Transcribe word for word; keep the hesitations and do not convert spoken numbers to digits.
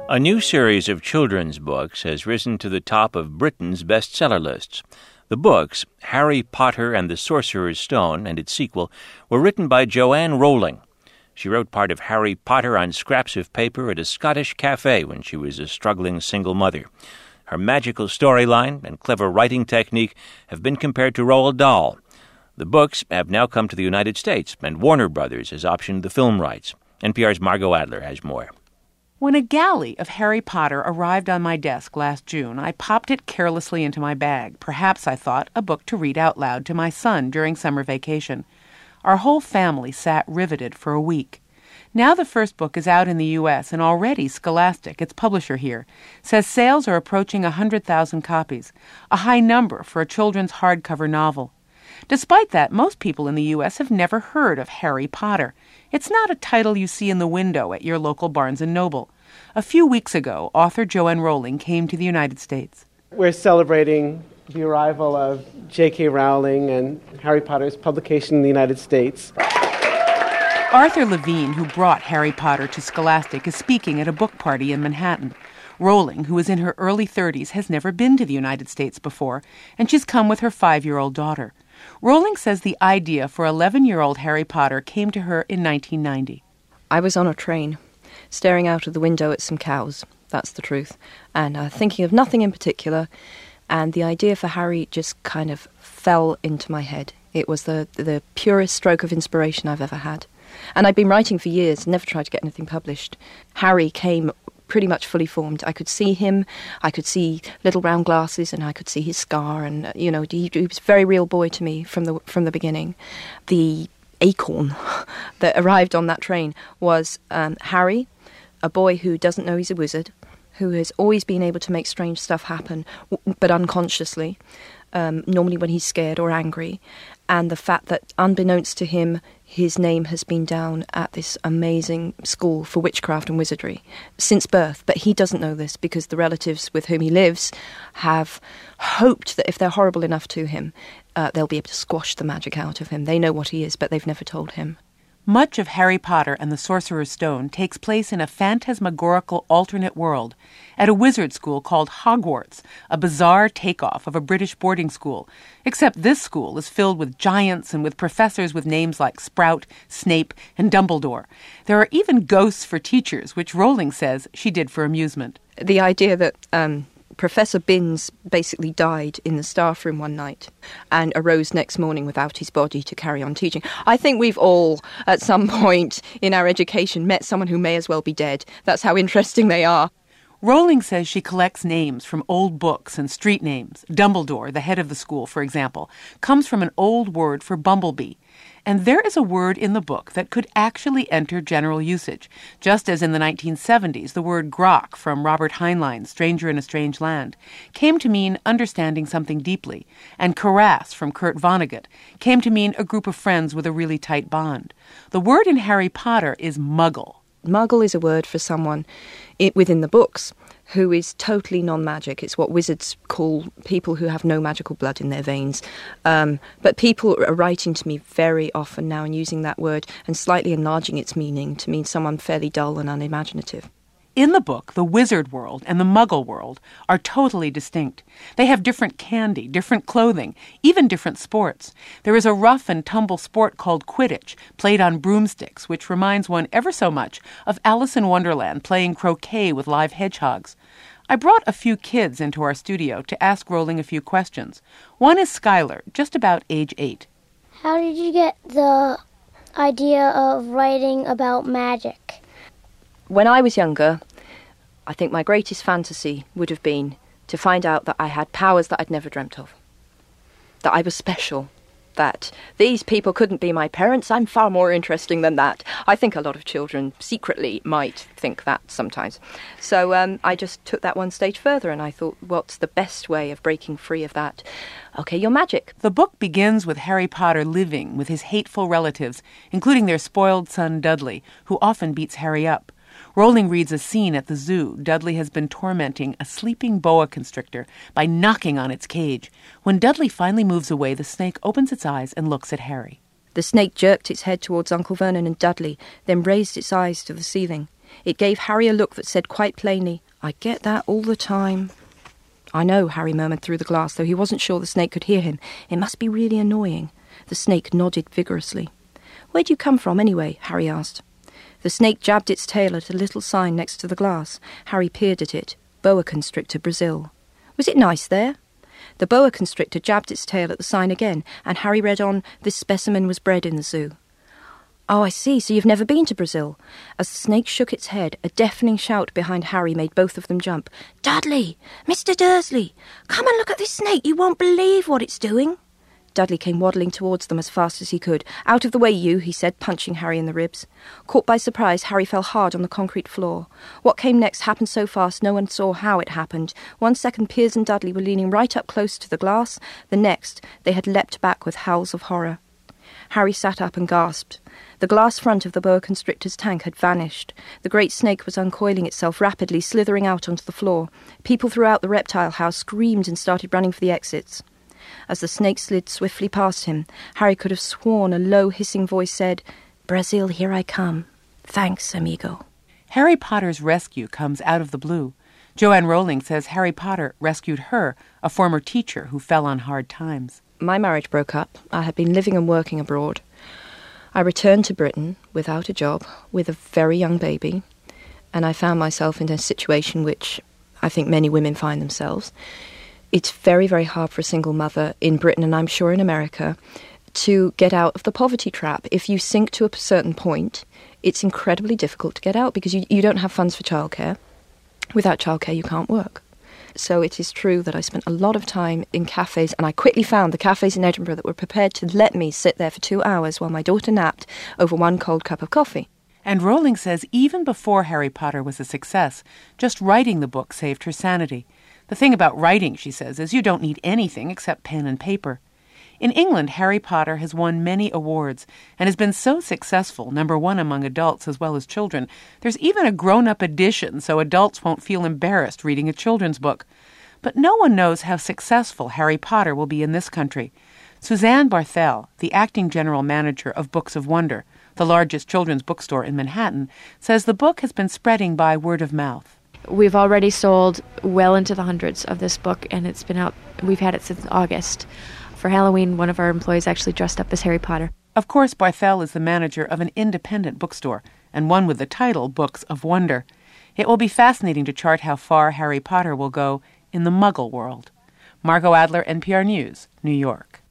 A new series of children's books has risen to the top of Britain's bestseller lists. The books, Harry Potter and the Sorcerer's Stone and its sequel, were written by Joanne Rowling. She wrote part of Harry Potter on scraps of paper at a Scottish cafe when she was a struggling single mother. Her magical storyline and clever writing technique have been compared to Roald Dahl. The books have now come to the United States, and Warner Brothers has optioned the film rights. N P R's Margot Adler has more. When a galley of Harry Potter arrived on my desk last June, I popped it carelessly into my bag. Perhaps, I thought, a book to read out loud to my son during summer vacation. Our whole family sat riveted for a week. Now the first book is out in the U S, and already Scholastic, its publisher here, says sales are approaching one hundred thousand copies, a high number for a children's hardcover novel. Despite that, most people in the U S have never heard of Harry Potter. It's not a title you see in the window at your local Barnes and Noble. A few weeks ago, author Joanne Rowling came to the United States. We're celebrating the arrival of J K. Rowling and Harry Potter's publication in the United States. Arthur Levine, who brought Harry Potter to Scholastic, is speaking at a book party in Manhattan. Rowling, who is in her early thirties, has never been to the United States before, and she's come with her five-year-old daughter. Rowling says the idea for eleven-year-old Harry Potter came to her in nineteen ninety. I was on a train, staring out of the window at some cows, that's the truth, and uh, thinking of nothing in particular, and the idea for Harry just kind of fell into my head. It was the, the purest stroke of inspiration I've ever had. And I'd been writing for years, never tried to get anything published. Harry came pretty much fully formed. I could see him, I could see little round glasses, and I could see his scar, and, you know, he, he was a very real boy to me from the from the beginning. The acorn that arrived on that train was um, Harry, a boy who doesn't know he's a wizard, who has always been able to make strange stuff happen, but unconsciously, um, normally when he's scared or angry, and the fact that, unbeknownst to him, his name has been down at this amazing school for witchcraft and wizardry since birth. But he doesn't know this because the relatives with whom he lives have hoped that if they're horrible enough to him, uh, they'll be able to squash the magic out of him. They know what he is, but they've never told him. Much of Harry Potter and the Sorcerer's Stone takes place in a phantasmagorical alternate world at a wizard school called Hogwarts, a bizarre takeoff of a British boarding school, except this school is filled with giants and with professors with names like Sprout, Snape, and Dumbledore. There are even ghosts for teachers, which Rowling says she did for amusement. The idea that um, Professor Binns basically died in the staff room one night and arose next morning without his body to carry on teaching. I think we've all, at some point in our education, met someone who may as well be dead. That's how interesting they are. Rowling says she collects names from old books and street names. Dumbledore, the head of the school, for example, comes from an old word for bumblebee. And there is a word in the book that could actually enter general usage, just as in the nineteen seventies the word grok from Robert Heinlein's Stranger in a Strange Land came to mean understanding something deeply, and karass from Kurt Vonnegut came to mean a group of friends with a really tight bond. The word in Harry Potter is muggle. Muggle is a word for someone it, within the books who is totally non-magic. It's what wizards call people who have no magical blood in their veins. Um, but people are writing to me very often now and using that word and slightly enlarging its meaning to mean someone fairly dull and unimaginative. In the book, the wizard world and the muggle world are totally distinct. They have different candy, different clothing, even different sports. There is a rough and tumble sport called Quidditch, played on broomsticks, which reminds one ever so much of Alice in Wonderland playing croquet with live hedgehogs. I brought a few kids into our studio to ask Rowling a few questions. One is Skylar, just about age eight. How did you get the idea of writing about magic? When I was younger, I think my greatest fantasy would have been to find out that I had powers that I'd never dreamt of, that I was special, that these people couldn't be my parents. I'm far more interesting than that. I think a lot of children secretly might think that sometimes. So um, I just took that one stage further and I thought, what's the best way of breaking free of that? Okay, you're magic. The book begins with Harry Potter living with his hateful relatives, including their spoiled son Dudley, who often beats Harry up. Rowling reads a scene at the zoo. Dudley has been tormenting a sleeping boa constrictor by knocking on its cage. When Dudley finally moves away, the snake opens its eyes and looks at Harry. The snake jerked its head towards Uncle Vernon and Dudley, then raised its eyes to the ceiling. It gave Harry a look that said quite plainly, "I get that all the time." "I know," Harry murmured through the glass, though he wasn't sure the snake could hear him. "It must be really annoying." The snake nodded vigorously. "Where do you come from, anyway?" Harry asked. The snake jabbed its tail at a little sign next to the glass. Harry peered at it. Boa Constrictor, Brazil. Was it nice there? The boa constrictor jabbed its tail at the sign again, and Harry read on, "This specimen was bred in the zoo." "Oh, I see, so you've never been to Brazil." As the snake shook its head, a deafening shout behind Harry made both of them jump. "Dudley! Mister Dursley! Come and look at this snake! You won't believe what it's doing!" Dudley came waddling towards them as fast as he could. "Out of the way, you," he said, punching Harry in the ribs. Caught by surprise, Harry fell hard on the concrete floor. What came next happened so fast no one saw how it happened. One second, Piers and Dudley were leaning right up close to the glass. The next, they had leapt back with howls of horror. Harry sat up and gasped. The glass front of the boa constrictor's tank had vanished. The great snake was uncoiling itself rapidly, slithering out onto the floor. People throughout the reptile house screamed and started running for the exits. As the snake slid swiftly past him, Harry could have sworn a low, hissing voice said, "Brazil, here I come. Thanks, amigo." Harry Potter's rescue comes out of the blue. Joanne Rowling says Harry Potter rescued her, a former teacher who fell on hard times. My marriage broke up. I had been living and working abroad. I returned to Britain without a job, with a very young baby, and I found myself in a situation which I think many women find themselves. It's very, very hard for a single mother in Britain, and I'm sure in America, to get out of the poverty trap. If you sink to a certain point, it's incredibly difficult to get out because you, you don't have funds for childcare. Without childcare, you can't work. So it is true that I spent a lot of time in cafes, and I quickly found the cafes in Edinburgh that were prepared to let me sit there for two hours while my daughter napped over one cold cup of coffee. And Rowling says even before Harry Potter was a success, just writing the book saved her sanity. The thing about writing, she says, is you don't need anything except pen and paper. In England, Harry Potter has won many awards and has been so successful, number one among adults as well as children. There's even a grown-up edition, so adults won't feel embarrassed reading a children's book. But no one knows how successful Harry Potter will be in this country. Suzanne Barthel, the acting general manager of Books of Wonder, the largest children's bookstore in Manhattan, says the book has been spreading by word of mouth. We've already sold well into the hundreds of this book, and it's been out, we've had it since August. For Halloween, one of our employees actually dressed up as Harry Potter. Of course, Barthel is the manager of an independent bookstore, and one with the title Books of Wonder. It will be fascinating to chart how far Harry Potter will go in the Muggle world. Margot Adler, N P R News, New York.